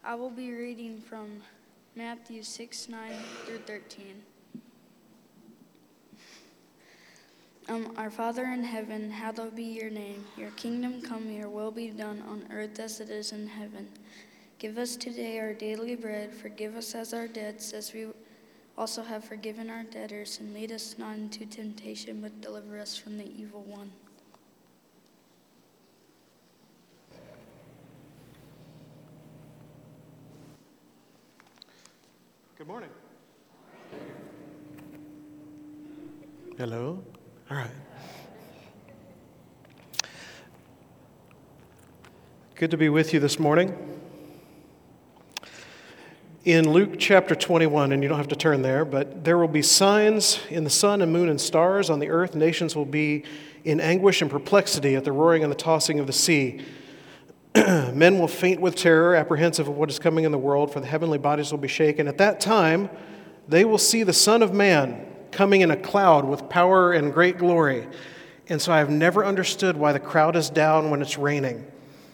I will be reading from Matthew 6:9 through 13. Our Father in heaven, hallowed be your name. Your kingdom come, your will be done on earth as it is in heaven. Give us today our daily bread. Forgive us as our debts, as we also have forgiven our debtors. And lead us not into temptation, but deliver us from the evil one. Good morning. Hello. All right. Good to be with you this morning. In Luke chapter 21, and you don't have to turn there, but there will be signs in the sun and moon and stars on the earth. Nations will be in anguish and perplexity at the roaring and the tossing of the sea. Men will faint with terror, apprehensive of what is coming in the world, for the heavenly bodies will be shaken. At that time, they will see the Son of Man coming in a cloud with power and great glory. And so I've never understood why the crowd is down when it's raining.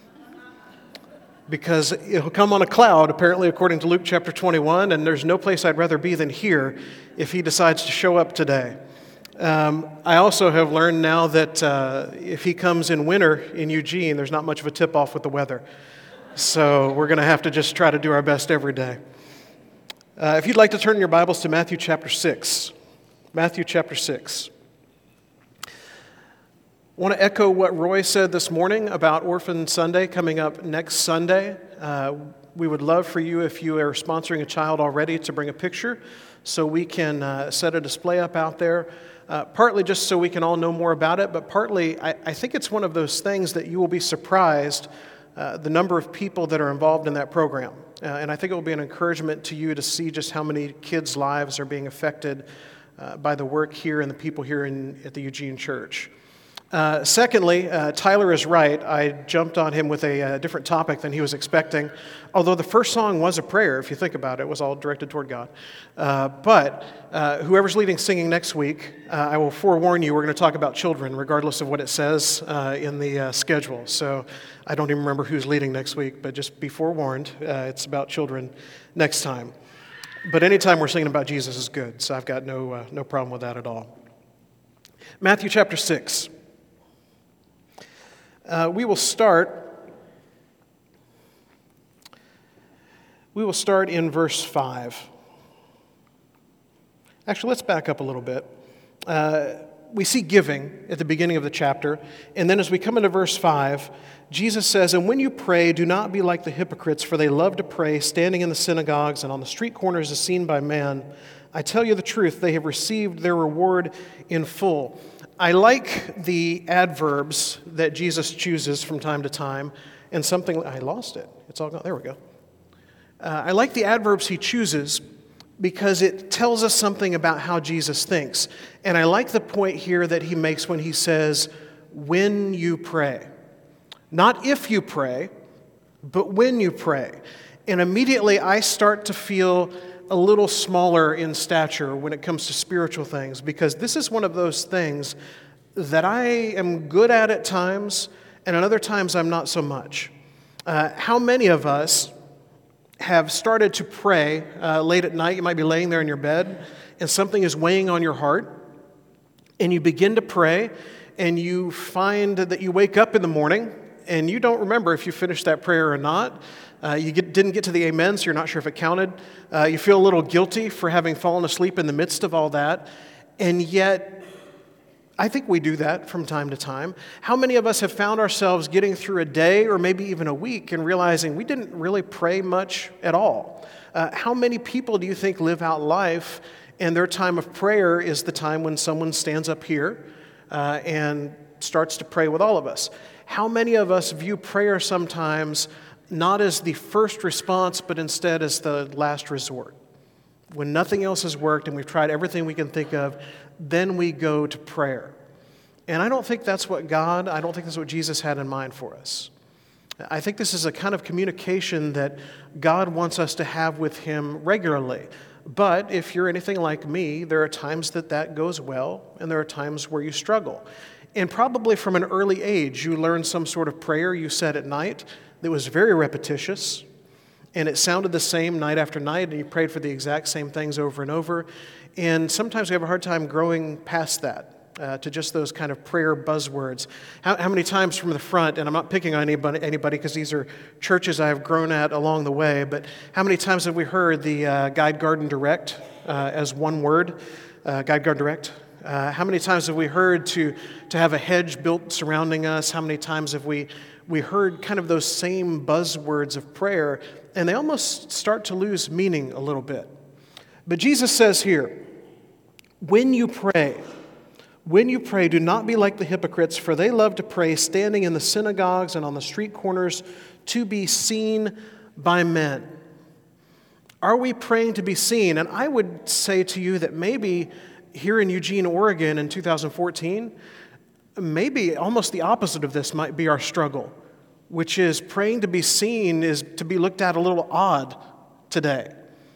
Because it'll come on a cloud, apparently, according to Luke chapter 21, and there's no place I'd rather be than here if he decides to show up today. I also have learned now that if he comes in winter in Eugene, there's not much of a tip-off with the weather. So we're going to have to just try to do our best every day. If you'd like to turn your Bibles to Matthew chapter 6. Matthew chapter 6. I want to echo what Roy said this morning about Orphan Sunday coming up next Sunday. We would love for you, if you are sponsoring a child already, to bring a picture so we can set a display up out there. Partly just so we can all know more about it, but partly I think it's one of those things that you will be surprised the number of people that are involved in that program. And I think it will be an encouragement to you to see just how many kids' lives are being affected by the work here and the people here at the Eugene Church. Secondly, Tyler is right. I jumped on him with a different topic than he was expecting, although the first song was a prayer, if you think about it. It was all directed toward God. But whoever's leading singing next week, I will forewarn you, we're going to talk about children, regardless of what it says in the schedule. So I don't even remember who's leading next week, but just be forewarned, it's about children next time. But anytime we're singing about Jesus is good, so I've got no problem with that at all. Matthew chapter 6. We will start in verse 5. Actually, let's back up a little bit. We see giving at the beginning of the chapter, and then as we come into verse 5, Jesus says, "And when you pray, do not be like the hypocrites, for they love to pray, standing in the synagogues and on the street corners as seen by men. I tell you the truth, they have received their reward in full." I like the adverbs that Jesus chooses from time to time, and something, I lost it. It's all gone, there we go. I like the adverbs he chooses because it tells us something about how Jesus thinks. And I like the point here that he makes when he says, when you pray. Not if you pray, but when you pray. And immediately I start to feel a little smaller in stature when it comes to spiritual things, because this is one of those things that I am good at times, and at other times I'm not so much. How many of us have started to pray late at night? You might be laying there in your bed, and something is weighing on your heart, and you begin to pray, and you find that you wake up in the morning, and you don't remember if you finished that prayer or not. You didn't get to the amen, so you're not sure if it counted. You feel a little guilty for having fallen asleep in the midst of all that. And yet, I think we do that from time to time. How many of us have found ourselves getting through a day or maybe even a week and realizing we didn't really pray much at all? How many people do you think live out life and their time of prayer is the time when someone stands up here and starts to pray with all of us? How many of us view prayer sometimes not as the first response, but instead as the last resort? When nothing else has worked and we've tried everything we can think of, then we go to prayer. And I don't think that's what Jesus had in mind for us. I think this is a kind of communication that God wants us to have with him regularly. But if you're anything like me, there are times that goes well, and there are times where you struggle. And probably from an early age, you learned some sort of prayer you said at night that was very repetitious, And it sounded the same night after night, and you prayed for the exact same things over and over. And sometimes we have a hard time growing past that. To just those kind of prayer buzzwords. How many times from the front, and I'm not picking on anybody because these are churches I have grown at along the way, but how many times have we heard the Guide Garden Direct as one word, Guide Garden Direct? How many times have we heard to have a hedge built surrounding us? How many times have we heard kind of those same buzzwords of prayer, and they almost start to lose meaning a little bit. But Jesus says here, when you pray, do not be like the hypocrites, for they love to pray standing in the synagogues and on the street corners to be seen by men. Are we praying to be seen? And I would say to you that maybe here in Eugene, Oregon in 2014, maybe almost the opposite of this might be our struggle, which is praying to be seen is to be looked at a little odd today.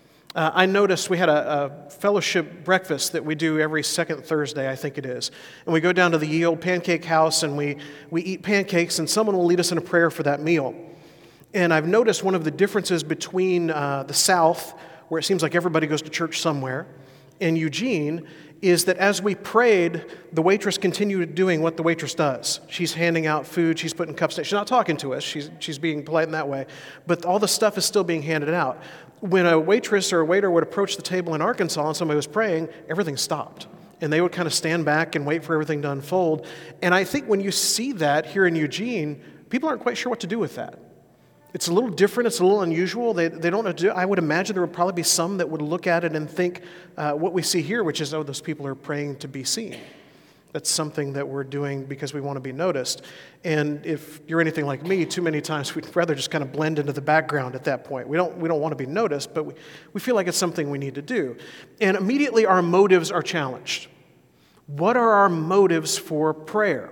I noticed we had a fellowship breakfast that we do every second Thursday, I think it is. And we go down to the Ye Olde Pancake House and we eat pancakes, and someone will lead us in a prayer for that meal. And I've noticed one of the differences between the South, where it seems like everybody goes to church somewhere, and Eugene, is that as we prayed, the waitress continued doing what the waitress does. She's handing out food, she's putting cups down. She's not talking to us, she's being polite in that way, but all the stuff is still being handed out. When a waitress or a waiter would approach the table in Arkansas and somebody was praying, everything stopped. And they would kind of stand back and wait for everything to unfold. And I think when you see that here in Eugene, people aren't quite sure what to do with that. It's a little different, it's a little unusual. They don't know what to do. I would imagine there would probably be some that would look at it and think what we see here, which is, oh, those people are praying to be seen. That's something that we're doing because we want to be noticed. And if you're anything like me, too many times we'd rather just kind of blend into the background at that point. We don't want to be noticed, but we feel like it's something we need to do. And immediately our motives are challenged. What are our motives for prayer?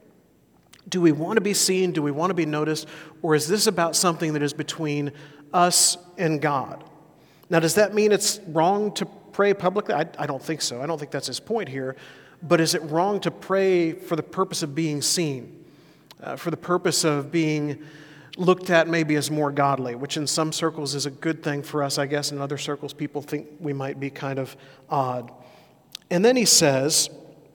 Do we want to be seen? Do we want to be noticed? Or is this about something that is between us and God? Now, does that mean it's wrong to pray publicly? I don't think so. I don't think that's his point here. But is it wrong to pray for the purpose of being seen, for the purpose of being looked at maybe as more godly, which in some circles is a good thing for us, I guess. In other circles, people think we might be kind of odd. And then he says,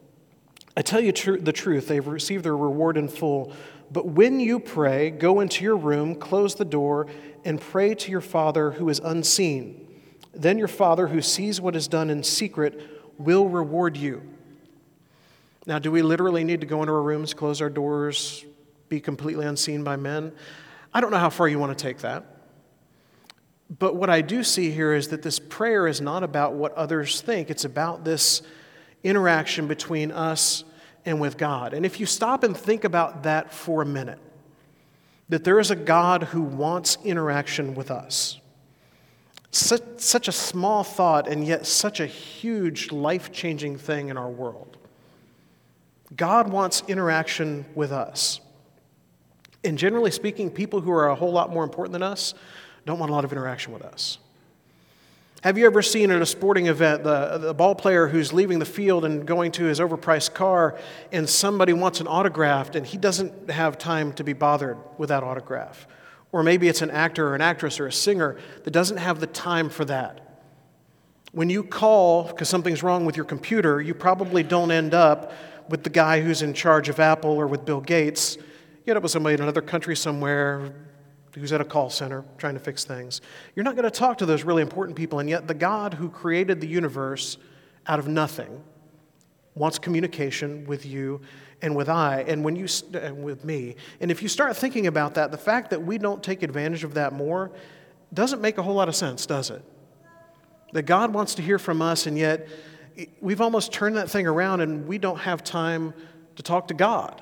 I tell you the truth, they've received their reward in full. But when you pray, go into your room, close the door, and pray to your Father who is unseen. Then your Father who sees what is done in secret will reward you. Now, do we literally need to go into our rooms, close our doors, be completely unseen by men? I don't know how far you want to take that. But what I do see here is that this prayer is not about what others think. It's about this interaction between us and with God. And if you stop and think about that for a minute, that there is a God who wants interaction with us. Such a small thought, and yet such a huge, life-changing thing in our world. God wants interaction with us. And generally speaking, people who are a whole lot more important than us don't want a lot of interaction with us. Have you ever seen at a sporting event the ball player who's leaving the field and going to his overpriced car, and somebody wants an autograph and he doesn't have time to be bothered with that autograph? Or maybe it's an actor or an actress or a singer that doesn't have the time for that. When you call because something's wrong with your computer, you probably don't end up with the guy who's in charge of Apple or with Bill Gates. You end up with somebody in another country somewhere who's at a call center trying to fix things. You're not going to talk to those really important people, and yet the God who created the universe out of nothing wants communication with you and with with me. And if you start thinking about that, the fact that we don't take advantage of that more doesn't make a whole lot of sense, does it? That God wants to hear from us, and yet we've almost turned that thing around and we don't have time to talk to God.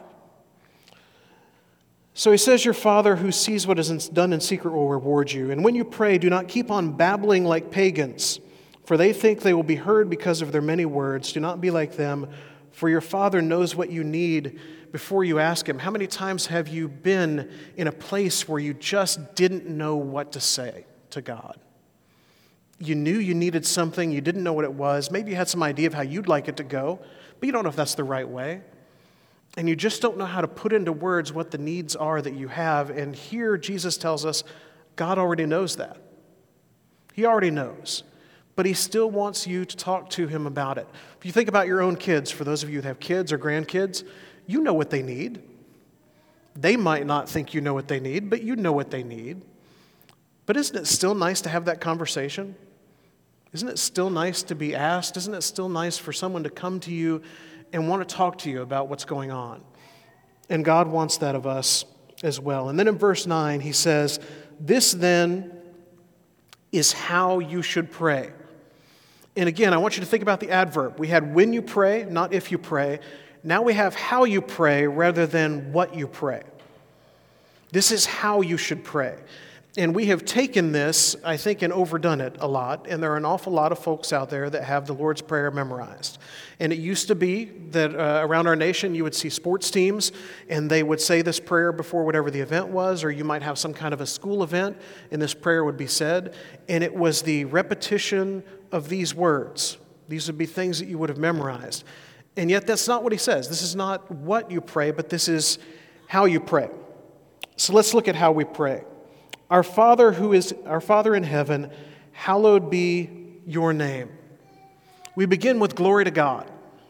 So he says, your Father who sees what is done in secret will reward you. And when you pray, do not keep on babbling like pagans, for they think they will be heard because of their many words. Do not be like them, for your Father knows what you need before you ask him. How many times have you been in a place where you just didn't know what to say to God? You knew you needed something, you didn't know what it was. Maybe you had some idea of how you'd like it to go, but you don't know if that's the right way. And you just don't know how to put into words what the needs are that you have. And here Jesus tells us, God already knows that. He already knows. But he still wants you to talk to him about it. If you think about your own kids, for those of you that have kids or grandkids, you know what they need. They might not think you know what they need, but you know what they need. But isn't it still nice to have that conversation? Isn't it still nice to be asked? Isn't it still nice for someone to come to you and want to talk to you about what's going on? And God wants that of us as well. And then in verse 9, he says, "This then is how you should pray." And again, I want you to think about the adverb. We had when you pray, not if you pray. Now we have how you pray rather than what you pray. This is how you should pray. And we have taken this, I think, and overdone it a lot. And there are an awful lot of folks out there that have the Lord's Prayer memorized. And it used to be that around our nation you would see sports teams and they would say this prayer before whatever the event was, or you might have some kind of a school event and this prayer would be said. And it was the repetition of these words. These would be things that you would have memorized. And yet that's not what he says. This is not what you pray, but this is how you pray. So let's look at how we pray. Our Father in heaven, hallowed be your name. We begin with glory to God.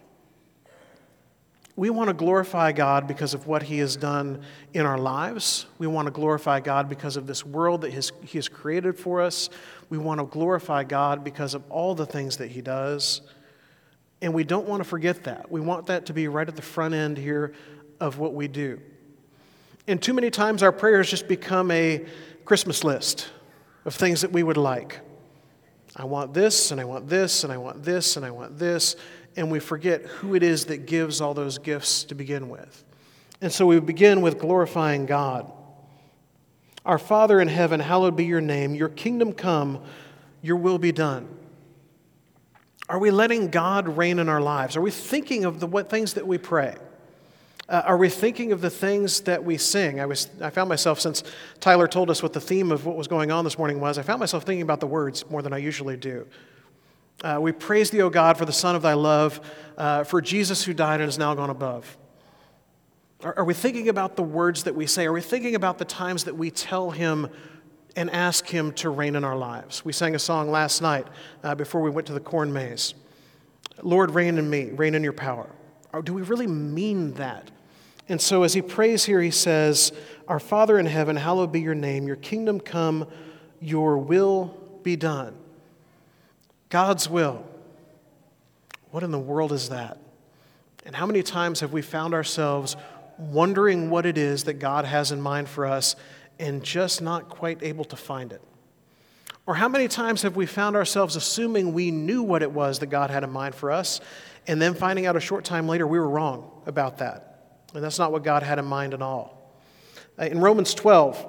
We want to glorify God because of what he has done in our lives. We want to glorify God because of this world that he has created for us. We want to glorify God because of all the things that he does. And we don't want to forget that. We want that to be right at the front end here of what we do. And too many times our prayers just become a Christmas list of things that we would like. I want this, and I want this, and I want this, and I want this, and we forget who it is that gives all those gifts to begin with. And so we begin with glorifying God. Our Father in heaven, hallowed be your name. Your kingdom come, your will be done. Are we letting God reign in our lives? Are we thinking of what things that we pray? Are we thinking of the things that we sing? I found myself, since Tyler told us what the theme of what was going on this morning was, I found myself thinking about the words more than I usually do. We praise thee, O God, for the Son of thy love, for Jesus who died and is now gone above. Are we thinking about the words that we say? Are we thinking about the times that we tell him and ask him to reign in our lives? We sang a song last night before we went to the corn maze. Lord, reign in me, reign in your power. Or do we really mean that? And so as he prays here, he says, Our Father in heaven, hallowed be your name. Your kingdom come, your will be done. God's will. What in the world is that? And how many times have we found ourselves wondering what it is that God has in mind for us and just not quite able to find it? Or how many times have we found ourselves assuming we knew what it was that God had in mind for us, and then finding out a short time later we were wrong about that? And that's not what God had in mind at all. In Romans 12,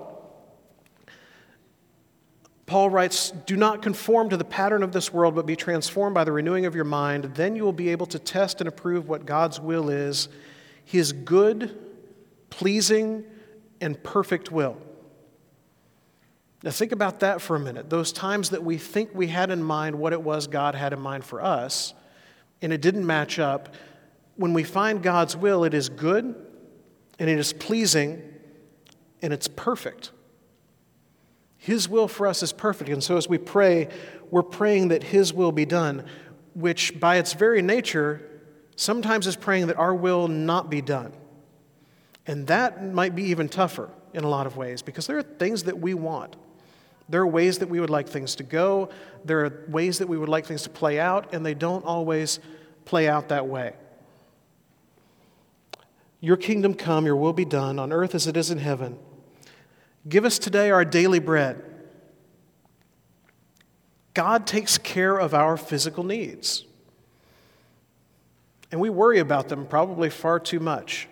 Paul writes, Do not conform to the pattern of this world, but be transformed by the renewing of your mind. Then you will be able to test and approve what God's will is, his good, pleasing, and perfect will. Now think about that for a minute. Those times that we think we had in mind what it was God had in mind for us, and it didn't match up. When we find God's will, it is good, and it is pleasing, and it's perfect. His will for us is perfect. And so as we pray, we're praying that his will be done, which by its very nature sometimes is praying that our will not be done. And that might be even tougher in a lot of ways, because there are things that we want. There are ways that we would like things to go. There are ways that we would like things to play out, and they don't always play out that way. Your kingdom come, your will be done, on earth as it is in heaven. Give us today our daily bread. God takes care of our physical needs. And we worry about them probably far too much.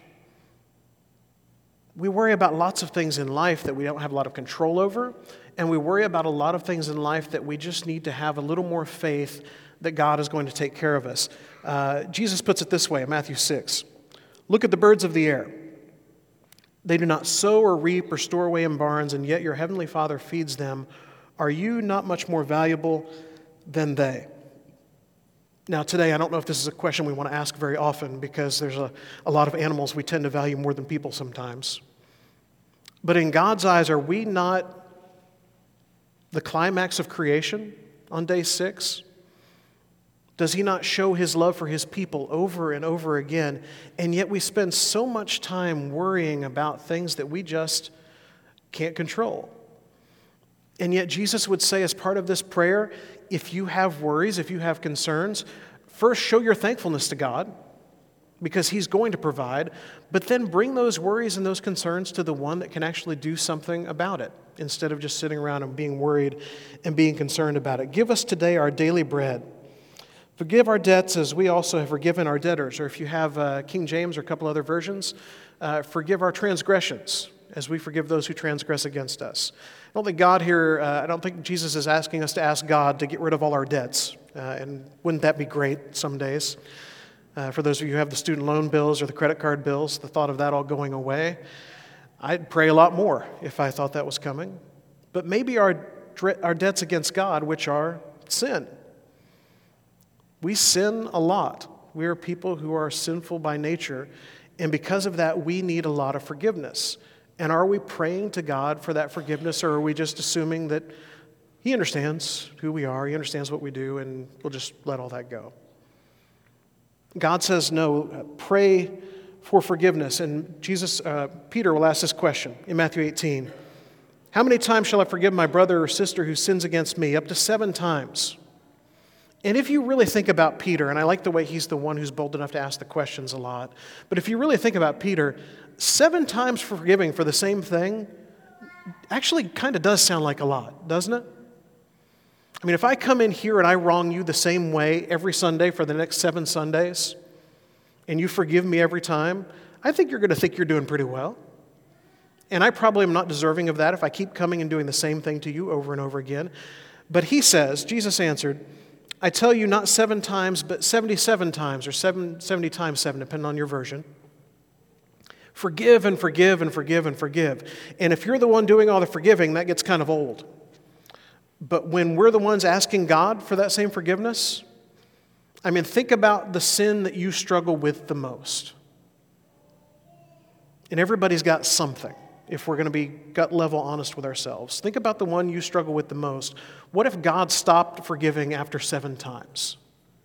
We worry about lots of things in life that we don't have a lot of control over, and we worry about a lot of things in life that we just need to have a little more faith that God is going to take care of us. Jesus puts it this way in Matthew 6. Look at the birds of the air. They do not sow or reap or store away in barns, and yet your heavenly Father feeds them. Are you not much more valuable than they? Now today, I don't know if this is a question we want to ask very often, because there's a lot of animals we tend to value more than people sometimes. But in God's eyes, are we not the climax of creation on day 6? Does he not show his love for his people over and over again? And yet we spend so much time worrying about things that we just can't control. And yet Jesus would say as part of this prayer, if you have worries, if you have concerns, first show your thankfulness to God, because he's going to provide, but then bring those worries and those concerns to the one that can actually do something about it, instead of just sitting around and being worried and being concerned about it. Give us today our daily bread. Forgive our debts as we also have forgiven our debtors. Or if you have King James or a couple other versions, forgive our transgressions as we forgive those who transgress against us. I don't think Jesus is asking us to ask God to get rid of all our debts. And wouldn't that be great some days? For those of you who have the student loan bills or the credit card bills, the thought of that all going away, I'd pray a lot more if I thought that was coming. But maybe our debts against God, which are sin. We sin a lot. We are people who are sinful by nature, and because of that, we need a lot of forgiveness. And are we praying to God for that forgiveness, or are we just assuming that he understands who we are, he understands what we do, and we'll just let all that go? God says no, pray for forgiveness. And Peter will ask this question in Matthew 18. How many times shall I forgive my brother or sister who sins against me? Up to 7 times. And if you really think about Peter, and I like the way he's the one who's bold enough to ask the questions a lot, but if you really think about Peter, 7 times for forgiving for the same thing actually kind of does sound like a lot, doesn't it? I mean, if I come in here and I wrong you the same way every Sunday for the next 7 Sundays, and you forgive me every time, I think you're going to think you're doing pretty well. And I probably am not deserving of that if I keep coming and doing the same thing to you over and over again. But he says, Jesus answered, I tell you not 7 times, but 77 times, or 70 times 7, depending on your version. Forgive and forgive and forgive and forgive. And if you're the one doing all the forgiving, that gets kind of old. But when we're the ones asking God for that same forgiveness, I mean, think about the sin that you struggle with the most. And everybody's got something, if we're going to be gut level honest with ourselves. Think about the one you struggle with the most. What if God stopped forgiving after 7 times?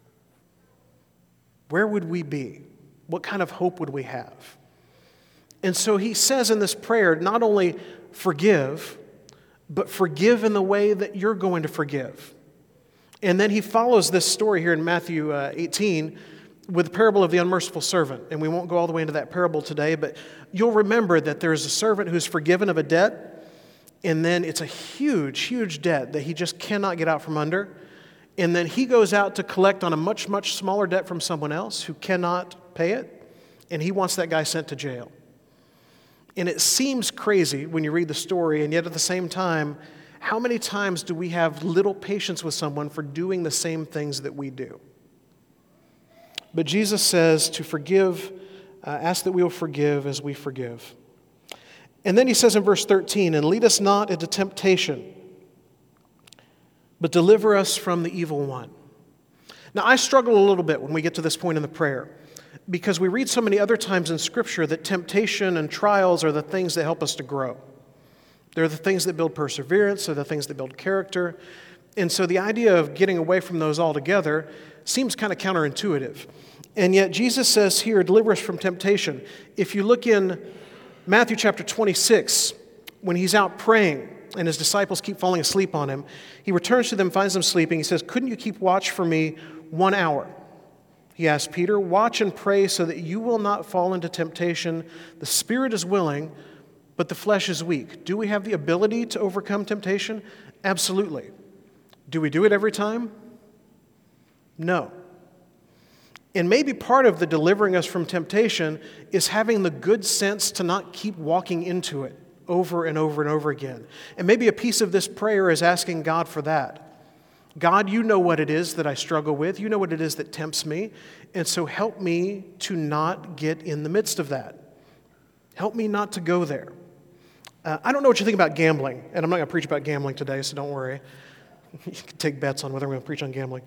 Where would we be? What kind of hope would we have? And so he says in this prayer, not only forgive, but forgive in the way that you're going to forgive. And then he follows this story here in Matthew 18 with the parable of the unmerciful servant. And we won't go all the way into that parable today, but you'll remember that there's a servant who's forgiven of a debt, and then it's a huge, huge debt that he just cannot get out from under. And then he goes out to collect on a much, much smaller debt from someone else who cannot pay it, and he wants that guy sent to jail. And it seems crazy when you read the story, and yet at the same time, how many times do we have little patience with someone for doing the same things that we do? But Jesus says to forgive, ask that we will forgive as we forgive. And then he says in verse 13, and lead us not into temptation, but deliver us from the evil one. Now, I struggle a little bit when we get to this point in the prayer, because we read so many other times in Scripture that temptation and trials are the things that help us to grow. They're the things that build perseverance, they're the things that build character. And so the idea of getting away from those altogether seems kind of counterintuitive. And yet Jesus says here, deliver us from temptation. If you look in Matthew chapter 26, when he's out praying and his disciples keep falling asleep on him, he returns to them, finds them sleeping. He says, couldn't you keep watch for me 1 hour? He asked Peter, watch and pray so that you will not fall into temptation. The spirit is willing, but the flesh is weak. Do we have the ability to overcome temptation? Absolutely. Do we do it every time? No. And maybe part of the delivering us from temptation is having the good sense to not keep walking into it over and over and over again. And maybe a piece of this prayer is asking God for that. God, you know what it is that I struggle with. You know what it is that tempts me. And so help me to not get in the midst of that. Help me not to go there. I don't know what you think about gambling, and I'm not going to preach about gambling today, so don't worry. You can take bets on whether I'm going to preach on gambling.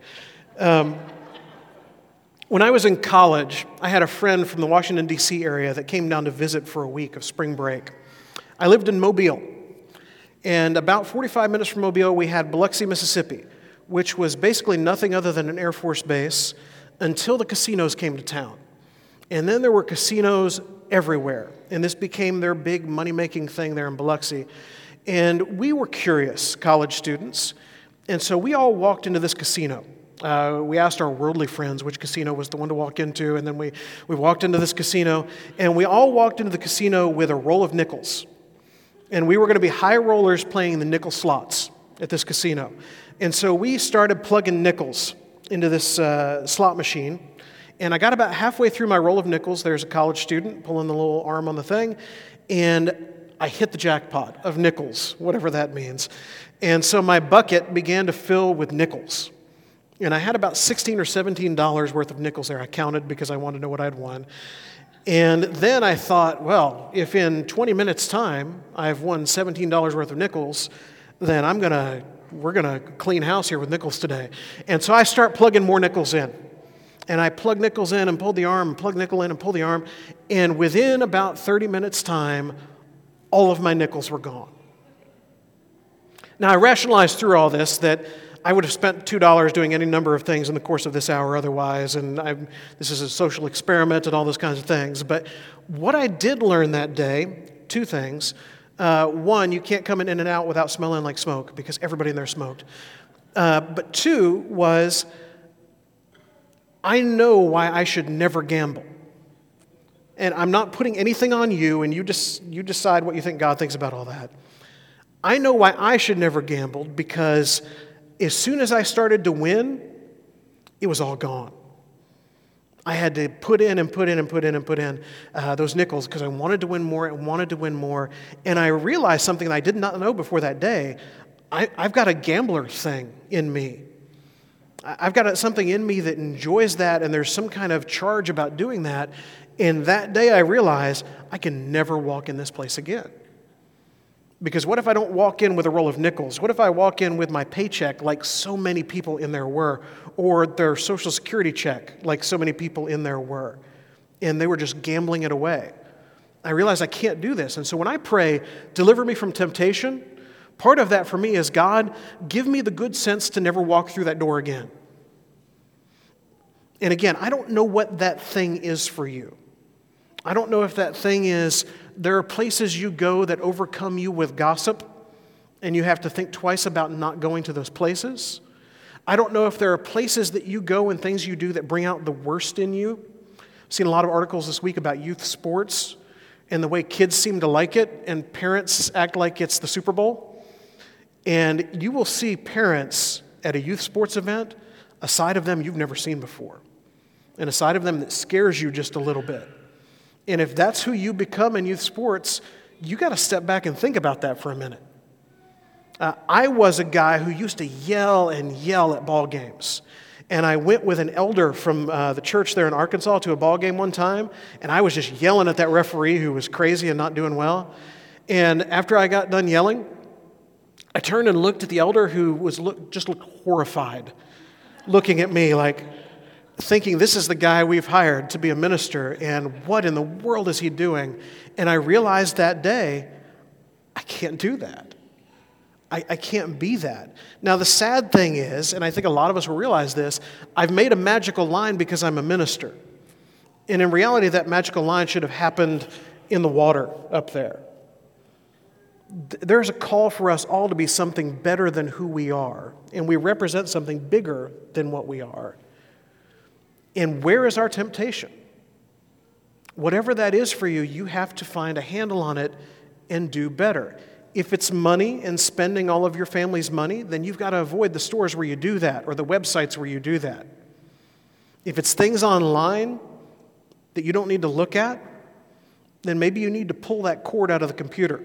When I was in college, I had a friend from the Washington, D.C. area that came down to visit for a week of spring break. I lived in Mobile, And about 45 minutes from Mobile, we had Biloxi, Mississippi, which was basically nothing other than an Air Force base until the casinos came to town. And then there were casinos everywhere, and this became their big money-making thing there in Biloxi. And we were curious, college students, and so we all walked into this casino. We asked our worldly friends which casino was the one to walk into, and then we walked into this casino, and we all walked into the casino with a roll of nickels. And we were going to be high rollers playing the nickel slots at this casino. And so we started plugging nickels into this slot machine. And I got about halfway through my roll of nickels. There's a college student pulling the little arm on the thing. And I hit the jackpot of nickels, whatever that means. And so my bucket began to fill with nickels. And I had about $16 or $17 worth of nickels there. I counted because I wanted to know what I'd won. And then I thought, well, if in 20 minutes' time I've won $17 worth of nickels, then we're gonna clean house here with nickels today. And so I start plugging more nickels in. And I plug nickels in and pull the arm, and plug nickel in and pull the arm. And within about 30 minutes' time, all of my nickels were gone. Now, I rationalized through all this that I would have spent $2 doing any number of things in the course of this hour otherwise, and this is a social experiment and all those kinds of things. But what I did learn that day, two things. One, you can't come in and out without smelling like smoke because everybody in there smoked. But two was, I know why I should never gamble. And I'm not putting anything on you, and you decide what you think God thinks about all that. I know why I should never gamble, because as soon as I started to win, it was all gone. I had to put in those nickels because I wanted to win more and wanted to win more. And I realized something that I did not know before that day. I've got a gambler thing in me. I've got something in me that enjoys that, and there's some kind of charge about doing that. And that day I realized I can never walk in this place again. Because what if I don't walk in with a roll of nickels? What if I walk in with my paycheck like so many people in there were, or their Social Security check like so many people in there were, and they were just gambling it away? I realized I can't do this. And so when I pray, deliver me from temptation, part of that for me is, God, give me the good sense to never walk through that door again. And again, I don't know what that thing is for you. I don't know if that thing is, there are places you go that overcome you with gossip, and you have to think twice about not going to those places. I don't know if there are places that you go and things you do that bring out the worst in you. I've seen a lot of articles this week about youth sports and the way kids seem to like it, and parents act like it's the Super Bowl. And you will see parents at a youth sports event, a side of them you've never seen before, and a side of them that scares you just a little bit. And if that's who you become in youth sports, you got to step back and think about that for a minute. I was a guy who used to yell at ball games. And I went with an elder from the church there in Arkansas to a ball game one time, and I was just yelling at that referee who was crazy and not doing well. And after I got done yelling, I turned and looked at the elder, who just looked horrified, looking at me like, thinking, this is the guy we've hired to be a minister, and what in the world is he doing? And I realized that day, I can't do that. I can't be that. Now, the sad thing is, and I think a lot of us will realize this, I've made a magical line because I'm a minister. And in reality, that magical line should have happened in the water up there. There's a call for us all to be something better than who we are, and we represent something bigger than what we are. And where is our temptation? Whatever that is for you, you have to find a handle on it and do better. If it's money and spending all of your family's money, then you've got to avoid the stores where you do that or the websites where you do that. If it's things online that you don't need to look at, then maybe you need to pull that cord out of the computer.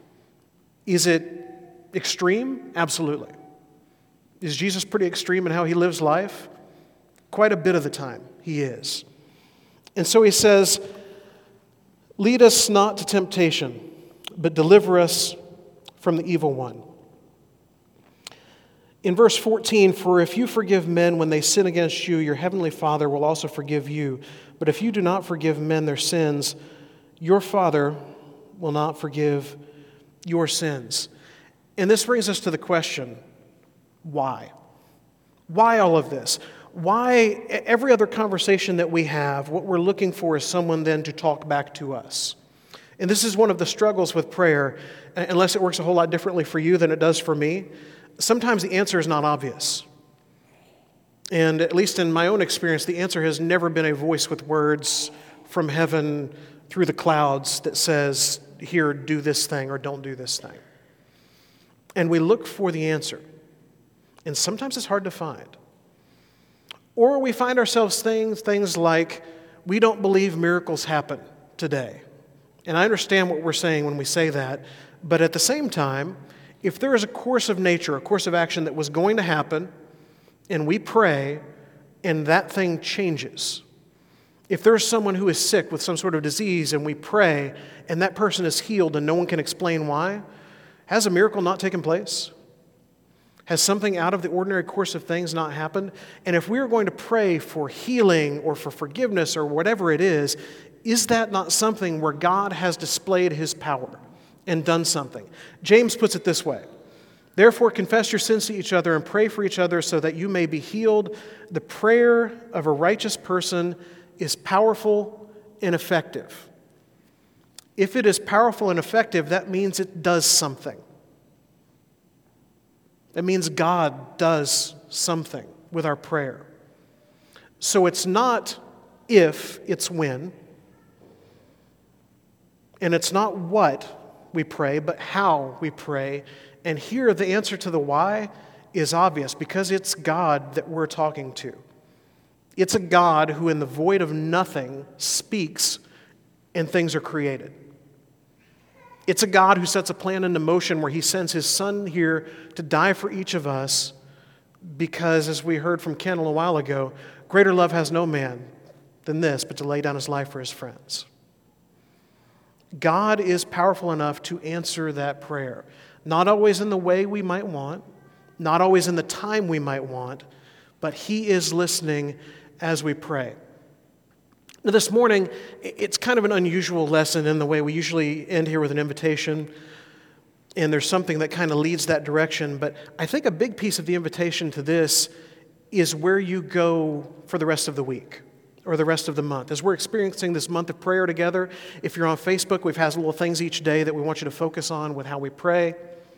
Is it extreme? Absolutely. Is Jesus pretty extreme in how he lives life? Quite a bit of the time, he is. And so he says, lead us not to temptation, but deliver us from the evil one. In verse 14, for if you forgive men when they sin against you, your heavenly Father will also forgive you. But if you do not forgive men their sins, your Father will not forgive your sins. And this brings us to the question, why? Why all of this? Why every other conversation that we have, what we're looking for is someone then to talk back to us? And this is one of the struggles with prayer, unless it works a whole lot differently for you than it does for me. Sometimes the answer is not obvious. And at least in my own experience, the answer has never been a voice with words from heaven through the clouds that says, here, do this thing or don't do this thing. And we look for the answer. And sometimes it's hard to find. Or we find ourselves things like, we don't believe miracles happen today. And I understand what we're saying when we say that, but at the same time, if there is a course of nature, a course of action that was going to happen, and we pray, and that thing changes. If there's someone who is sick with some sort of disease, and we pray, and that person is healed, and no one can explain why, has a miracle not taken place? Has something out of the ordinary course of things not happened? And if we are going to pray for healing or for forgiveness or whatever it is that not something where God has displayed his power and done something? James puts it this way: therefore confess your sins to each other and pray for each other so that you may be healed. The prayer of a righteous person is powerful and effective. If it is powerful and effective, that means it does something. That means God does something with our prayer. So it's not if, it's when. And it's not what we pray, but how we pray. And here the answer to the why is obvious, because it's God that we're talking to. It's a God who in the void of nothing speaks and things are created. It's a God who sets a plan into motion where he sends his son here to die for each of us because, as we heard from Ken a little while ago, greater love has no man than this, but to lay down his life for his friends. God is powerful enough to answer that prayer. Not always in the way we might want, not always in the time we might want, but he is listening as we pray. Now, this morning, it's kind of an unusual lesson in the way we usually end here with an invitation, and there's something that kind of leads that direction, but I think a big piece of the invitation to this is where you go for the rest of the week or the rest of the month. As we're experiencing this month of prayer together, if you're on Facebook, we've had little things each day that we want you to focus on with how we pray.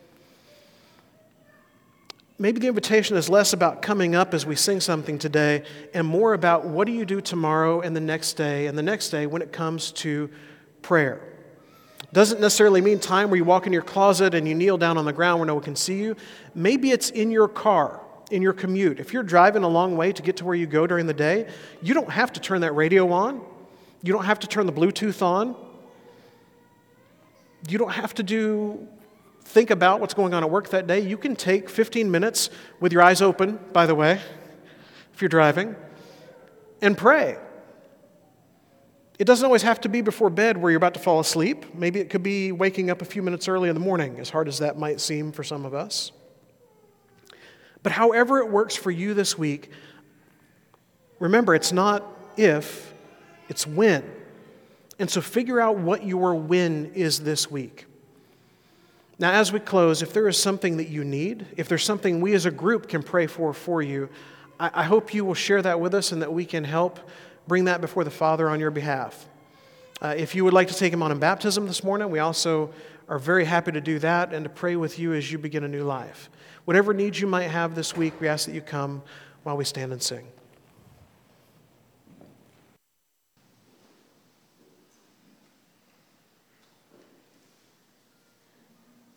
Maybe the invitation is less about coming up as we sing something today and more about what do you do tomorrow and the next day when it comes to prayer. Doesn't necessarily mean time where you walk in your closet and you kneel down on the ground where no one can see you. Maybe it's in your car, in your commute. If you're driving a long way to get to where you go during the day, you don't have to turn that radio on. You don't have to turn the Bluetooth on. You don't have to think about what's going on at work that day. You can take 15 minutes with your eyes open, by the way, if you're driving, and pray. It doesn't always have to be before bed where you're about to fall asleep. Maybe it could be waking up a few minutes early in the morning, as hard as that might seem for some of us. But however it works for you this week, remember, it's not if, it's when. And so figure out what your when is this week. Now, as we close, if there is something that you need, if there's something we as a group can pray for you, I hope you will share that with us and that we can help bring that before the Father on your behalf. If you would like to take him on in baptism this morning, we also are very happy to do that and to pray with you as you begin a new life. Whatever needs you might have this week, we ask that you come while we stand and sing.